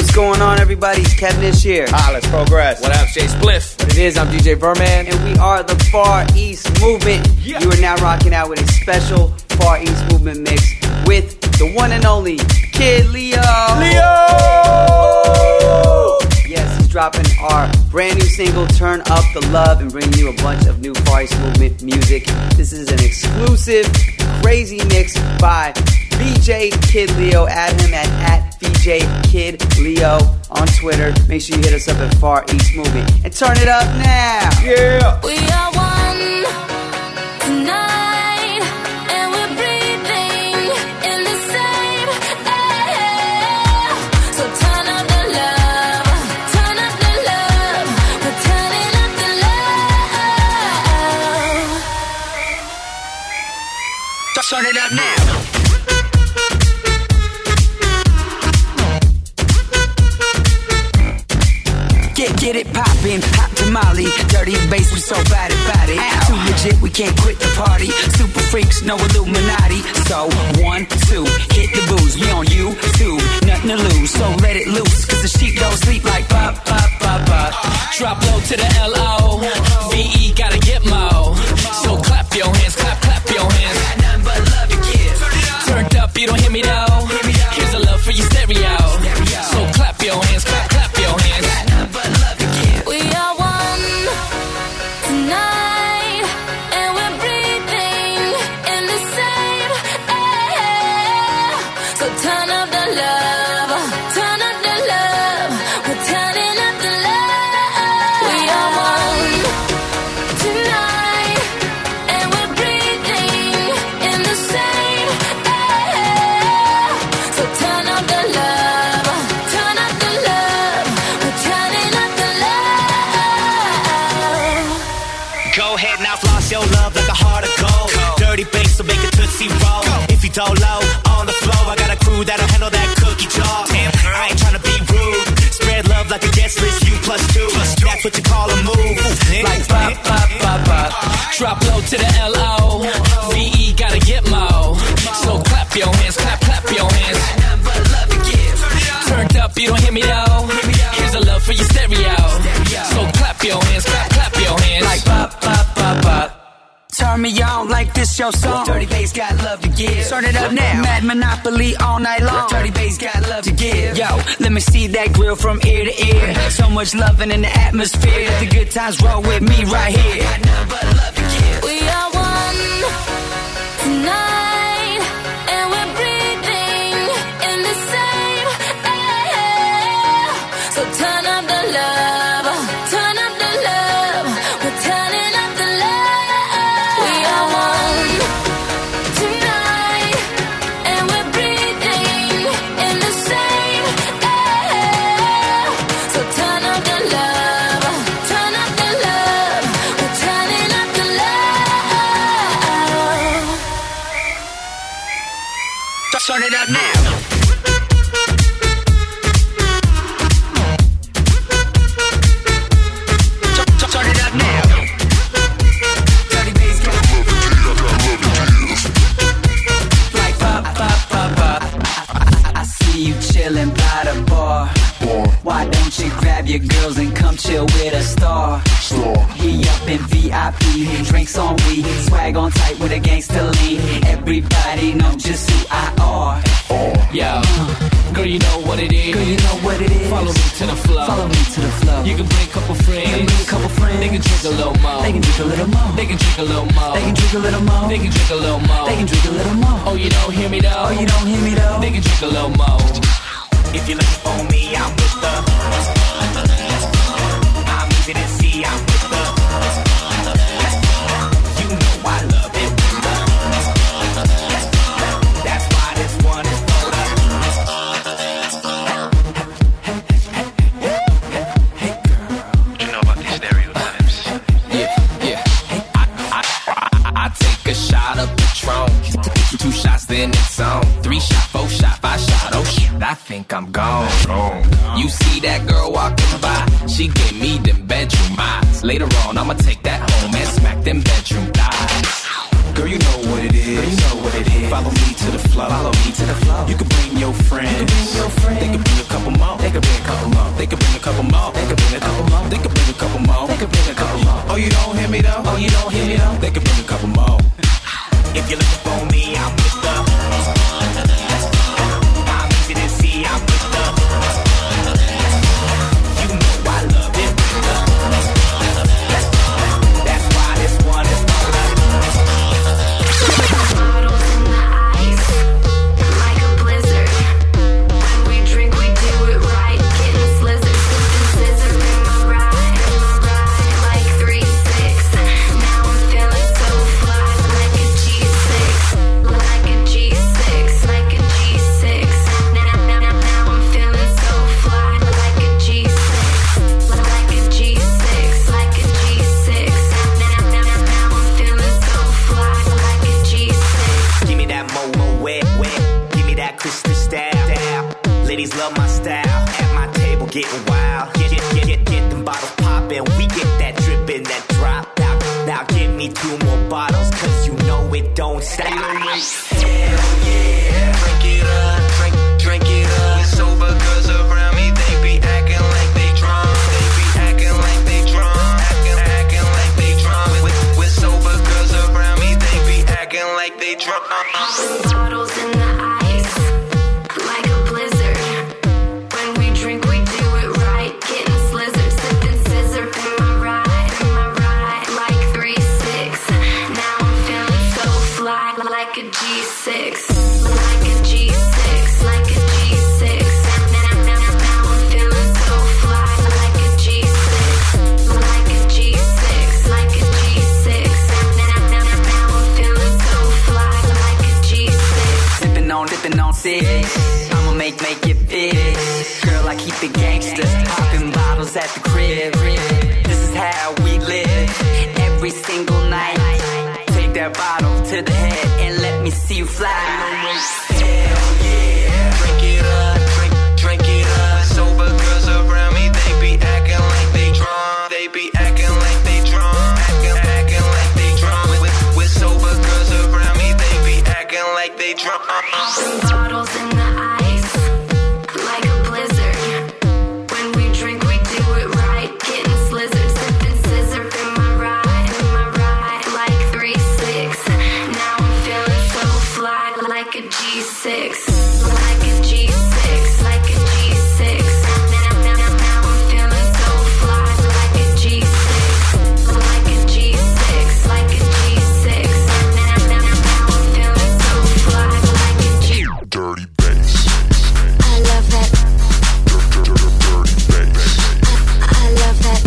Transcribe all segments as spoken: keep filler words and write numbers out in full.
What's going on, everybody? It's Kevin Ish here. Ah, let's progress. What up, Jay Spliff? What it is, I'm D J Verman. And we are the Far East Movement. Yeah. You are now rocking out with a special Far East Movement mix with the one and only Kid Leo. Leo! Yes, he's dropping our brand new single, Turn Up the Love, and bringing you a bunch of new Far East Movement music. This is an exclusive, crazy mix by V J Kid Leo. Add him at, at V J Kid Leo on Twitter. Make sure you hit us up at Far East Movement. And turn it up now. Yeah. We are one tonight, and we're breathing in the same air. So turn up the love, turn up the love, we're turning up the love. Just turn it up now. Get, get it poppin', pop tamale. Dirty bass, we so bad about it. Too legit, we can't quit the party. Super freaks, no Illuminati. So, one, two, hit the booze. We on YouTube, nothing to lose. So let it loose, cause the sheep don't sleep like pop, pop, pop, pop. Drop low to the L O. V E gotta get mo. So clap your hands, clap, clap your hands. Got nothing but love to give. Turned up, you don't hear me though. Here's a love for your stereo. So clap your hands, clap, clap your hands. We are one tonight, and we're breathing in the same air. So turn up the love, turn up the love, we're turning up the love. We are one tonight, and we're breathing in the same air. So turn up the love, turn up the love, we're turning up the love. Go ahead now, floss your love like a heart of gold. Dirty bass, so make a tootsie roll. If you don't low, on the floor, I got a crew that'll handle that cookie jar. I ain't tryna be rude. Spread love like a guest list, you plus two. That's what you call a move. Like pop, pop, pop, pop. Drop low to the L O. V E gotta get mo. So clap your hands, clap, clap your hands. Got nothing but love to give. Turned up, you don't hear me though. Here's a love for your stereo. So clap your hands, clap, clap your hands. Like pop, pop, pop, pop. Turn me on like this your song. Dirty bass got love to give. Turn it up now. Mad Monopoly all night long. Dirty bass got love to give. Yo, let me see that grill from ear to ear. So much loving in the atmosphere. Let the good times roll with me right here. Got nothing but love to give. We are one tonight, and we're breathing in the same air. So turn up the love, turn up the love, we're turning up the love. We are one tonight, and we're breathing in the same air. So turn up the love, turn up the love, we're turning up the love. Just turn it up now. Just turn it up now. Dirty bass got like pop, pop, pop, pop. I, I see you chillin' by the bar. Why don't you grab your girls and come chill with a star? He up in V I P, drinks on weed, swag on tight with a gangster lean. Everybody know just who I are. Yo, girl, you know what it is. Girl, you know what it is. Follow me to the flow. Follow me to the flow. You can bring a couple friends. You can bring a couple friends. They can drink a little more. They can drink a little more. They can drink a little more. They can drink a little more. They can drink a little more. They can drink a little more. Oh, you don't hear me though. Oh, you don't hear me though. They can drink a little more. If you look for me, I'm with the. I'm easy to see, I'm with the. You know I love it. That's why this one is for the. Hey girl, you know about these stereotypes. Yeah, yeah. I, I, I, I take a shot of Patron. Two shots, then it's on. Three shot, four shot, five shot. Oh shit, I think I'm gone. You see that girl walking by? She gave me them bedroom eyes. Later on, I'ma take that home and smack them bedroom thighs. Girl, you know what it is. Girl, you know what it is. Follow me to the flow. Follow me to the flow. You can bring your friends. You can bring your friends. They can bring a couple more. They can bring a getting wild. Get, get, get, get, get them bottles poppin'. We get that drippin', that drop. Now, now give me two more bottles, cause you know it don't stop. Hell yeah, drink it up, drink, drink it up. Sober girls around me, they be acting like they drunk. They be acting like they drunk, acting, acting like they drunk. With, with sober girls around me, they be acting like they drunk. Bottles in the ice, like a blizzard. When we drink, we do it right. Getting slizzard, sipping scissor in my ride, in my ride. Like three six. Now I'm feeling so fly, like a G six, like a G six, like a G six. Now, now, now, now I'm feeling so fly, like a G six, like a G six, like a G six. Now, now, now, now I'm feeling so fly, like a G six. Sipping on, dipping on six. I'ma make, make it big. Girl, I keep it gangster. Popping bottles at the crib. This is how we live. Every single night. Take that bottle to the head and let me see you fly. Hell yeah. Drink it up, drink, drink it up. Sober girls around me, they be acting like they drunk. They be acting like they drunk. Acting, acting like they drunk. With, with sober girls around me, they be acting like they drunk. Bottles in the ice, like a blizzard. When we drink, we do it right. Getting slizzard, sipping scissor in my ride, in my ride. Like three six. Now I'm feeling so fly, like a G six, like a G six, like a G six. Now, now, now, now I'm feeling so fly, like a G six, like a G six, like a G six. Now, now, now, now I'm feeling so fly, like a G. Dirty bass. I love that. Dirty bass. I love that.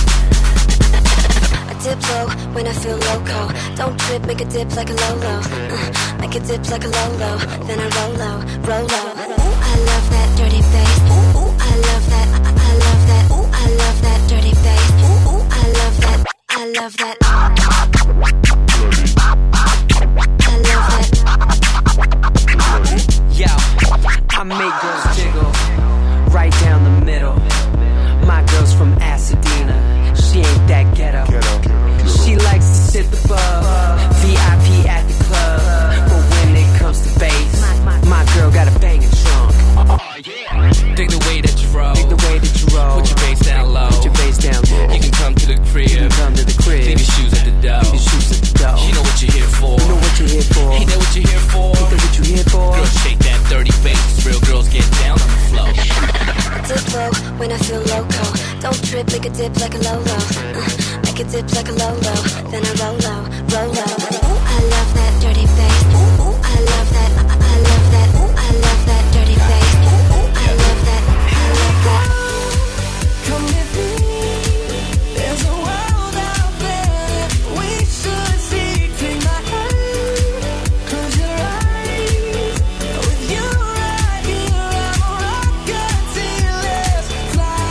I dip low when I feel loco. Don't trip, make a dip like a Lolo. Uh, make a dip like a Lolo. Then I roll low, roll low. I love that dirty bass. I love that. I love that. I love that dirty bass. I love that. I love that. I love that. Yo, I make girls jiggle right down the middle. My girl's from Pasadena, she ain't that ghetto. She likes to sit above, V I P at the club. But when it comes to bass, my girl got a banging trunk. Dig the way that you roll. Dig the way that you roll. Put your bass down low. Put your bass down low. You can come to the crib. You can come to the crib. Leave your shoes at the door. Leave your shoes at the door. You know what you're here for. You know what you're here for. Ain't that what you're here for? Ain't that what you're here for? Girl, shake that dirty bass. Real girls get down on the floor. Dip low when I feel loco. Don't trip, make a dip like a Lolo. Uh, make a dip like a Lolo. Then I roll low, roll low. I love that dirty bass. I love that. I love that. I love that dirty bass. I love that. I love that. Come with me. There's a world out there that we should see. Take my hand, close your eyes. With you right here, I'm a rocket till it's fly.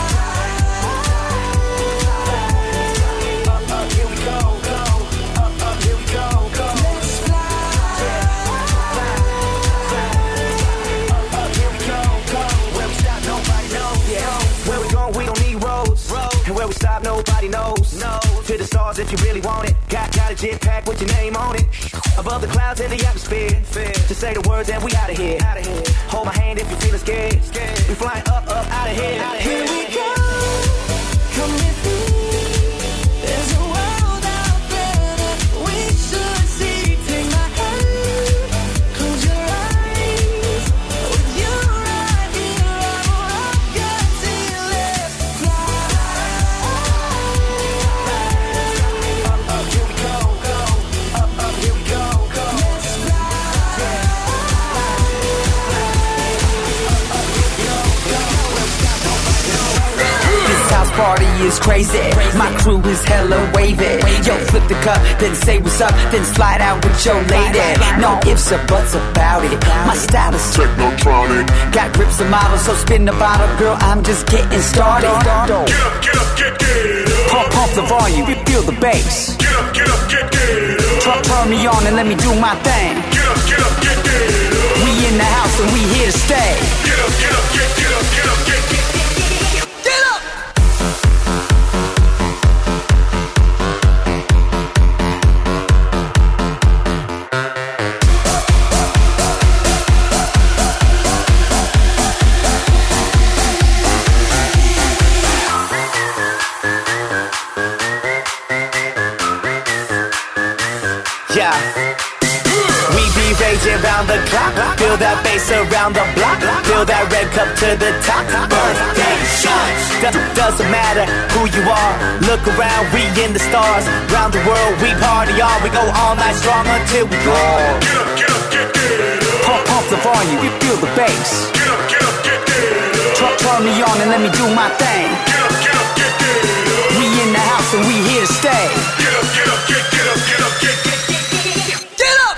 Up, up, here we go, go. Up, up, here we go, go. Let's fly. Up, up, here we go, go. Where we stop, nobody knows. Yeah. Where we going, we don't need roads. And where we stop, nobody knows. No. To the stars if you really want it. Got, got a jet pack with your name on it. Above the clouds in the atmosphere. To say the words and we out of here. Hold my hand if you're feeling scared. We flying up, up, out of here. Here we go. Come with me. There's a world out there that we should see. Take my hand, close your eyes. With you right here, I'm a rocket till it's fly. Up, up, here we go, go. Up, up, here we go, go. Let's fly. This house party is crazy. My crew is hella wavy. Yo, flip the cup, then say what's up, then slide out with your lady. No ifs or buts about it. My style is Technotronic. got grips and models, so spin the bottle, girl. I'm just getting started. Get up, get up, get, get up. Pump, pump the volume, feel the bass. Get up, get up, get, get up. Turn, turn me on and let me do my thing. Get up, get up, get, get up. We in the house and we here to stay. Get up, get up, get, get up, get up, get, get, get, get, get. D J round the clock. Feel that bass around the block. Fill that red cup to the top. Birthday shots. Do- doesn't matter who you are. Look around, we in the stars. Round the world, we party on. We go all night strong until we go. Get up, get up, get, get up. Pump, pump the volume, you feel the bass. Get up, get up, get, get up. Turn, turn me on and let me do my thing. Get up, get up, get, get up. We in the house and we here to stay. Get up, get up, get, get up, get up, get, get, get, get, get, get up.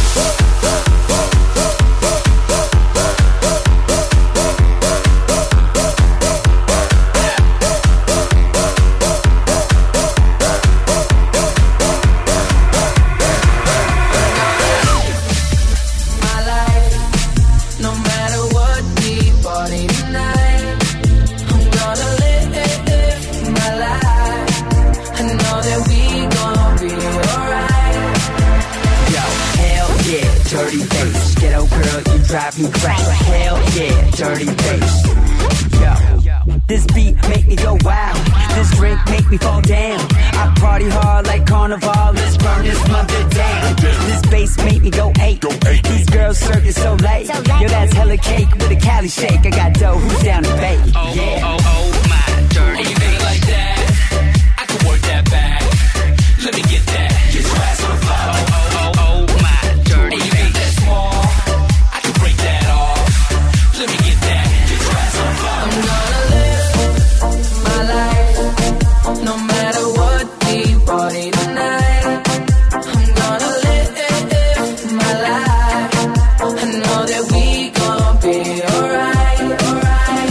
My life, no matter what we party tonight, I'm gonna live my life. I know that we gon' be alright. Yo, hell yeah, dirty bass. Ghetto girl, you drive me crazy. Hell yeah, dirty bass. Yo, this beat make me go wild. This drink make me fall down. I party hard like carnival. Let's burn this mother down. This bass make me go eight. These girls serve it so late. Yo, that's hella cake with a Cali shake. I got dough, who's down to bake? Yeah. Oh, oh, my dirty bass. Like that, I can work that back. Let me get that. Get your ass on the floor. Oh, oh, oh, oh, my dirty bass. You got that small, I can break that off. Let me get that. Get your ass on the floor. I'm gonna live my life, no matter what we party tonight. I'm gonna live my life. I know that we gon' be alright, alright,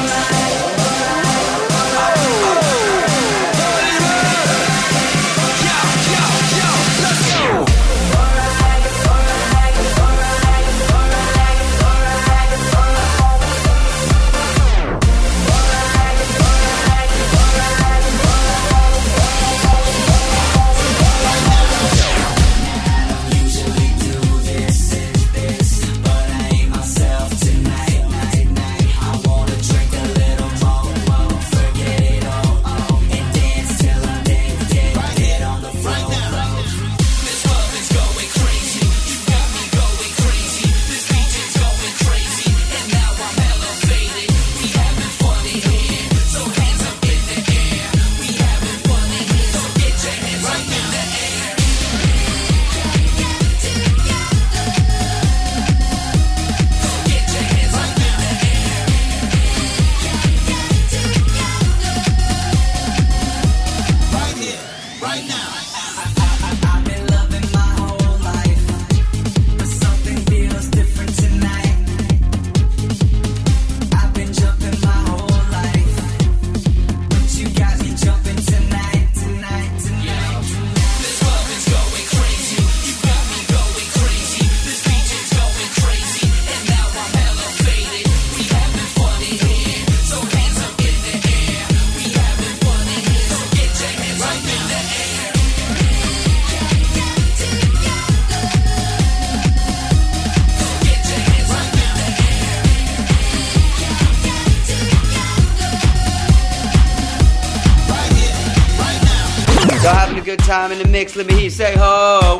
Y'all having a good time in the mix? Let me hear you say ho,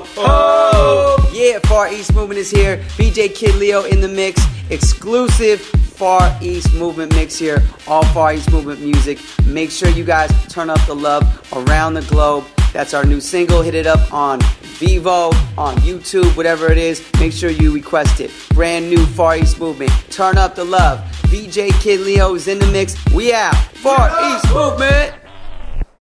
ho. Yeah, Far East Movement is here. B J Kid Leo in the mix. Exclusive Far East Movement mix here. All Far East Movement music. Make sure you guys turn up the love around the globe. That's our new single. Hit it up on Vivo, on YouTube, whatever it is. Make sure you request it. Brand new Far East Movement. Turn up the love. B J Kid Leo is in the mix. We out. Far East Movement.